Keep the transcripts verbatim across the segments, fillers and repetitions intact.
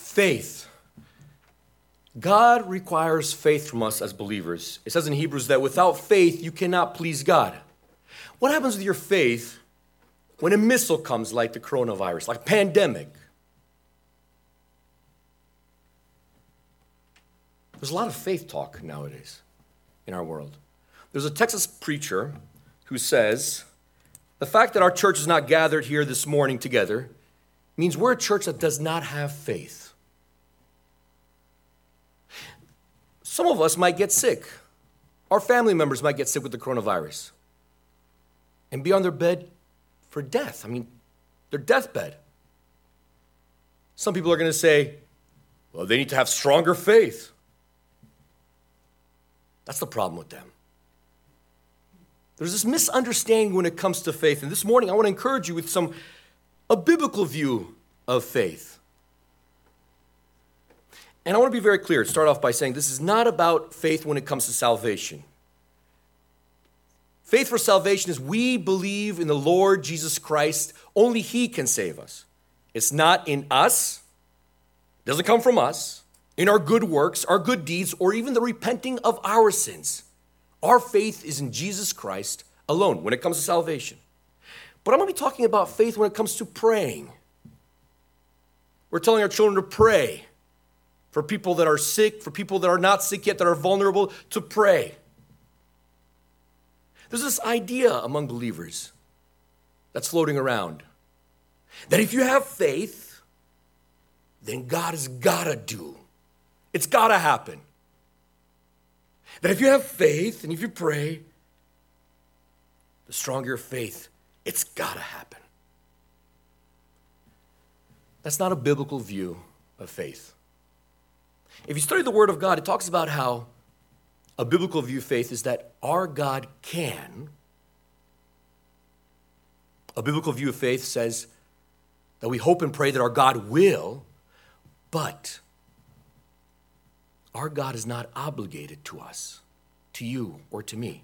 Faith. God requires faith from us as believers. It says in Hebrews that without faith, you cannot please God. What happens with your faith when a missile comes like the coronavirus, like a pandemic? There's a lot of faith talk nowadays in our world. There's a Texas preacher who says, the fact that our church is not gathered here this morning together means we're a church that does not have faith. Some of us might get sick. Our family members might get sick with the coronavirus and be on their bed for death. I mean, their deathbed. Some people are going to say, well, they need to have stronger faith. That's the problem with them. There's this misunderstanding when it comes to faith. And this morning, I want to encourage you with some a biblical view of faith. And I want to be very clear, start off by saying this is not about faith when it comes to salvation. Faith for salvation is we believe in the Lord Jesus Christ. Only He can save us. It's not in us. It doesn't come from us, in our good works, our good deeds, or even the repenting of our sins. Our faith is in Jesus Christ alone when it comes to salvation. But I'm going to be talking about faith when it comes to praying. We're telling our children to pray. For people that are sick, for people that are not sick yet, that are vulnerable, to pray. There's this idea among believers that's floating around that if you have faith, then God has got to do. It's got to happen. That if you have faith and if you pray, the stronger your faith, it's got to happen. That's not a biblical view of faith. If you study the Word of God, it talks about how a biblical view of faith is that our God can. A biblical view of faith says that we hope and pray that our God will, but our God is not obligated to us, to you, or to me.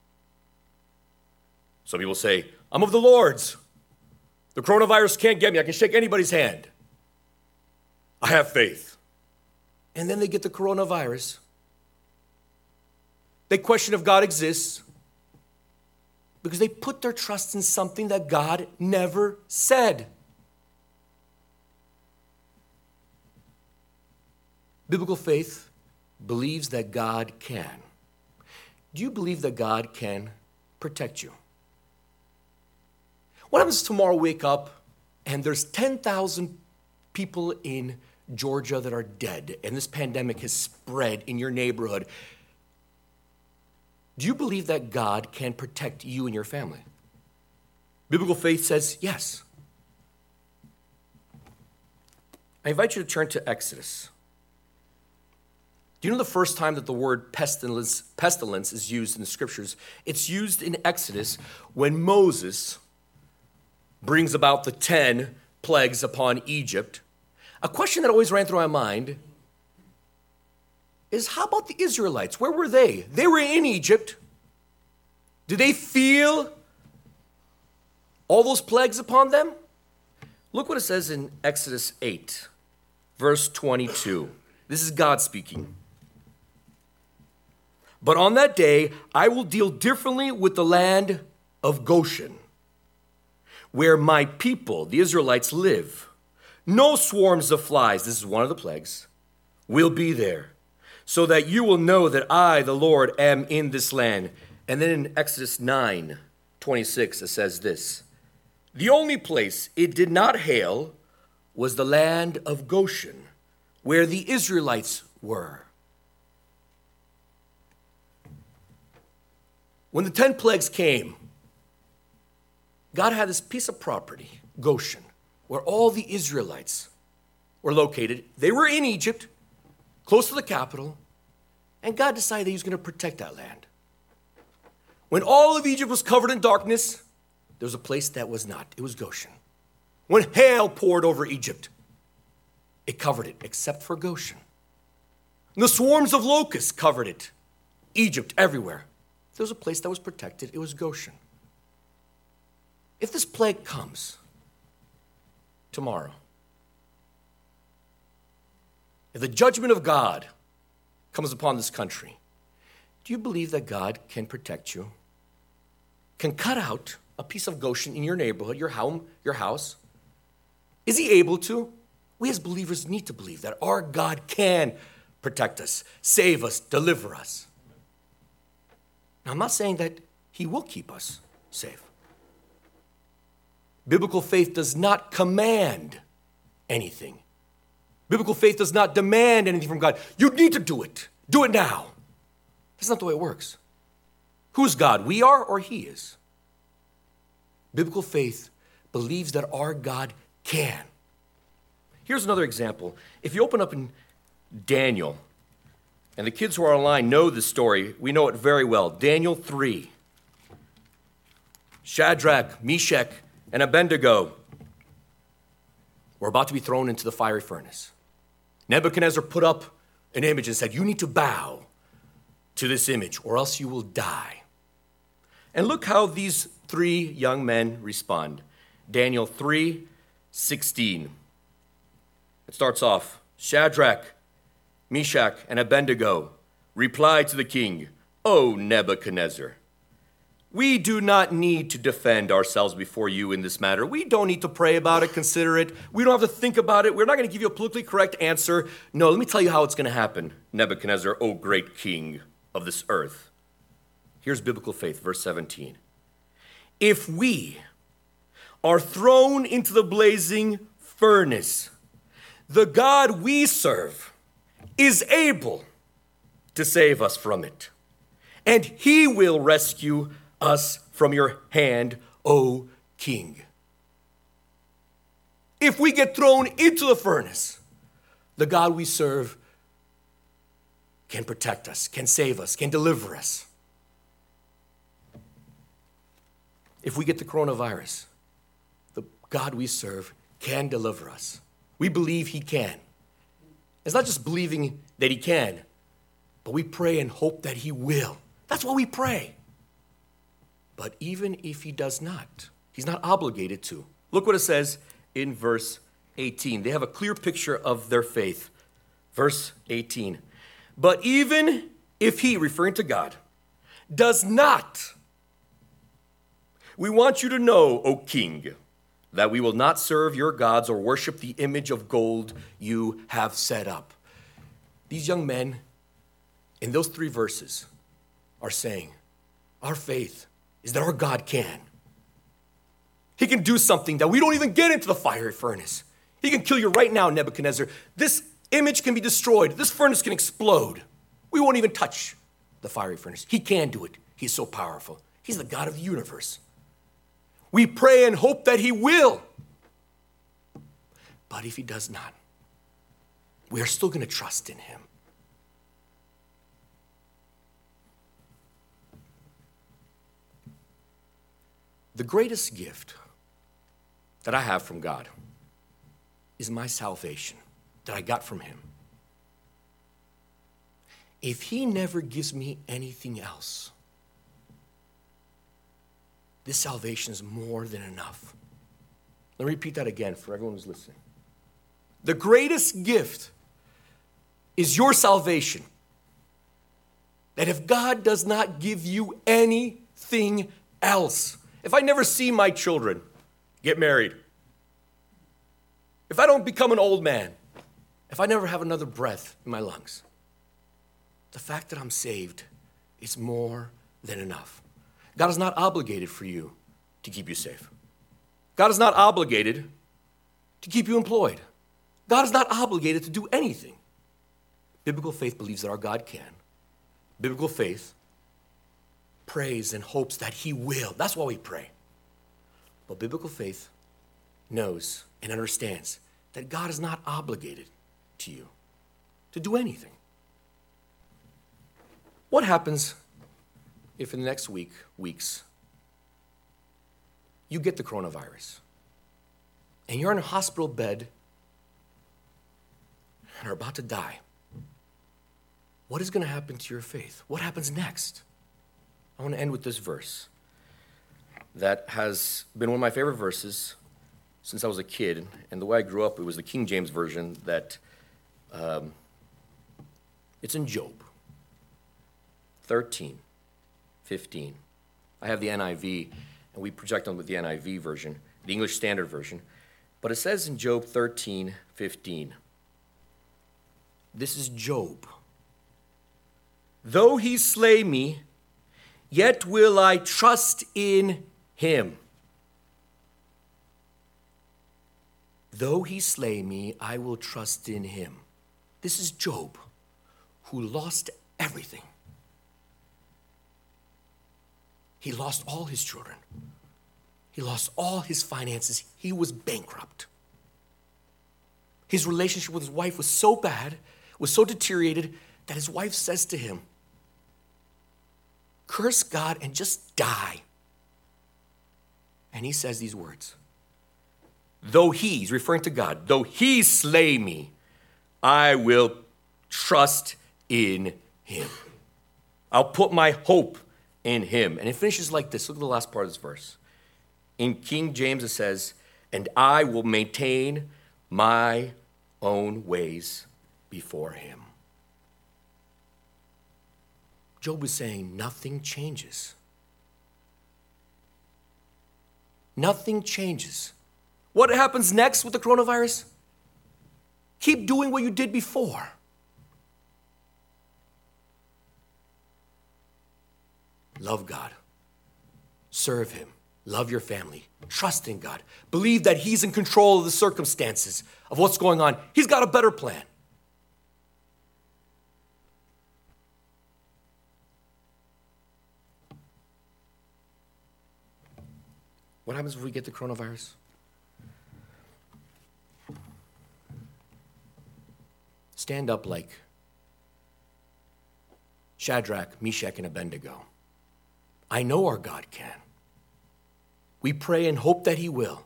Some people say, I'm of the Lord's. The coronavirus can't get me. I can shake anybody's hand. I have faith. And then they get the coronavirus. They question if God exists because they put their trust in something that God never said. Biblical faith believes that God can. Do you believe that God can protect you? What happens tomorrow wake up and there's ten thousand people in Georgia that are dead, and this pandemic has spread in your neighborhood? Do you believe that God can protect you and your family? Biblical faith says yes. I invite you to turn to Exodus. Do you know the first time that the word pestilence, pestilence is used in the scriptures? It's used in Exodus when Moses brings about the ten plagues upon Egypt. A question that always ran through my mind is, how about the Israelites? Where were they? They were in Egypt. Did they feel all those plagues upon them? Look what it says in Exodus eight, verse twenty-two. This is God speaking. But on that day, I will deal differently with the land of Goshen, where my people, the Israelites, live. No swarms of flies, this is one of the plagues, will be there, so that you will know that I, the Lord, am in this land. And then in Exodus nine twenty-six, it says this: the only place it did not hail was the land of Goshen, where the Israelites were. When the ten plagues came, God had this piece of property, Goshen, where all the Israelites were located. They were in Egypt, close to the capital, and God decided He was going to protect that land. When all of Egypt was covered in darkness, there was a place that was not. It was Goshen. When hail poured over Egypt, it covered it, except for Goshen. And the swarms of locusts covered it, Egypt, everywhere. There was a place that was protected. It was Goshen. If this plague comes tomorrow, if the judgment of God comes upon this country, do you believe that God can protect you? Can cut out a piece of Goshen in your neighborhood, your home, your house? Is he able to? We as believers need to believe that our God can protect us, save us, deliver us. Now, I'm not saying that he will keep us safe. Biblical faith does not command anything. Biblical faith does not demand anything from God. You need to do it. Do it now. That's not the way it works. Who's God? We are or he is? Biblical faith believes that our God can. Here's another example. If you open up in Daniel, and the kids who are online know this story, we know it very well. Daniel three. Shadrach, Meshach, and Abednego were about to be thrown into the fiery furnace. Nebuchadnezzar put up an image and said, you need to bow to this image or else you will die. And look how these three young men respond. Daniel three sixteen. It starts off, Shadrach, Meshach, and Abednego replied to the king, O Nebuchadnezzar, we do not need to defend ourselves before you in this matter. We don't need to pray about it, consider it. We don't have to think about it. We're not going to give you a politically correct answer. No, let me tell you how it's going to happen. Nebuchadnezzar, O great king of this earth. Here's biblical faith, verse seventeen. If we are thrown into the blazing furnace, the God we serve is able to save us from it, and he will rescue us from your hand, O king. If we get thrown into the furnace, the God we serve can protect us, can save us, can deliver us. If we get the coronavirus, the God we serve can deliver us. We believe he can. It's not just believing that he can, but we pray and hope that he will. That's why we pray. But even if he does not, he's not obligated to. Look what it says in verse eighteen. They have a clear picture of their faith. Verse eighteen. But even if he, referring to God, does not, we want you to know, O king, that we will not serve your gods or worship the image of gold you have set up. These young men, in those three verses, are saying, our faith is that our God can. He can do something that we don't even get into the fiery furnace. He can kill you right now, Nebuchadnezzar. This image can be destroyed. This furnace can explode. We won't even touch the fiery furnace. He can do it. He's so powerful. He's the God of the universe. We pray and hope that he will. But if he does not, we are still going to trust in him. The greatest gift that I have from God is my salvation that I got from him. If he never gives me anything else, this salvation is more than enough. Let me repeat that again for everyone who's listening. The greatest gift is your salvation. That if God does not give you anything else, if I never see my children get married, if I don't become an old man, if I never have another breath in my lungs, the fact that I'm saved is more than enough. God is not obligated for you to keep you safe. God is not obligated to keep you employed. God is not obligated to do anything. Biblical faith believes that our God can. Biblical faith prays and hopes that he will. That's why we pray. But biblical faith knows and understands that God is not obligated to you to do anything. What happens if in the next week, weeks, you get the coronavirus and you're in a hospital bed and are about to die? What is going to happen to your faith? What happens next? I want to end with this verse that has been one of my favorite verses since I was a kid. And the way I grew up, it was the King James Version that um, It's in Job thirteen, fifteen. I have the N I V, and we project on with the N I V version, the English Standard Version. But it says in Job thirteen, fifteen, this is Job. Though he slay me, yet will I trust in him. Though he slay me, I will trust in him. This is Job, who lost everything. He lost all his children. He lost all his finances. He was bankrupt. His relationship with his wife was so bad, was so deteriorated, that his wife says to him, curse God and just die. And he says these words, though he, he's referring to God, though he slay me, I will trust in him. I'll put my hope in him. And it finishes like this. Look at the last part of this verse. In King James it says, and I will maintain my own ways before him. Job is saying nothing changes. Nothing changes. What happens next with the coronavirus? Keep doing what you did before. Love God. Serve him. Love your family. Trust in God. Believe that he's in control of the circumstances of what's going on. He's got a better plan. What happens if we get the coronavirus? Stand up like Shadrach, Meshach, and Abednego. I know our God can. We pray and hope that he will.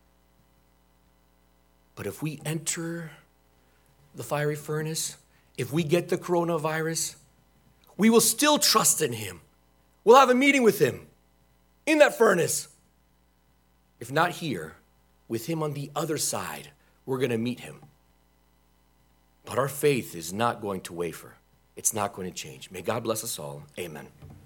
But if we enter the fiery furnace, if we get the coronavirus, we will still trust in him. We'll have a meeting with him in that furnace. If not here, with him on the other side, we're going to meet him. But our faith is not going to waver. It's not going to change. May God bless us all. Amen.